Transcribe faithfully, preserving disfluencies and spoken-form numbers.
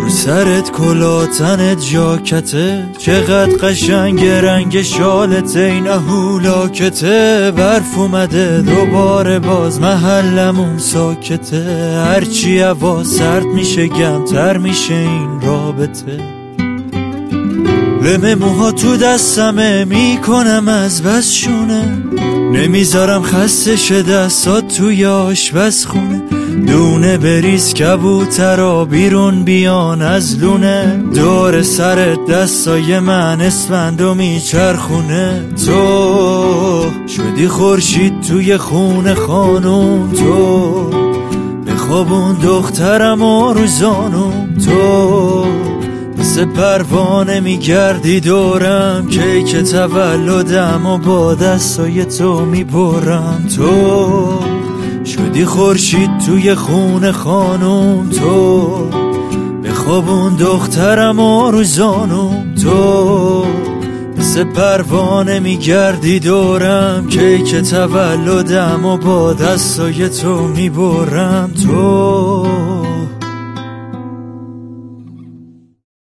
رو سرت کلا تنت جاکته، چقدر قشنگ رنگ شالته، این هولاکته. برف اومده دوباره باز محلمون ساکته، هرچی هوا سرد میشه گرمتر میشه این رابطه. لمه موها تو دستمه میکنم از بس شونه، نمیذارم خسته شه دستات توی آشپزخونه. دونه بریز کبوترا بیرون بیان از لونه، دور سرت دستای من اسفند و میچرخونه. تو شدی خورشید توی خونه خانوم، تو بخوابون دخترم و روزانوم. تو مثل پروانه میگردی دورم، کیک تولدم و با دستای تو میبرم. تو شدی خورشید توی خونه خانوم، تو بخوابون دخترم و روزانوم. تو مثل پروانه میگردی دورم، کیک تولدم و با دستای تو میبرم. تو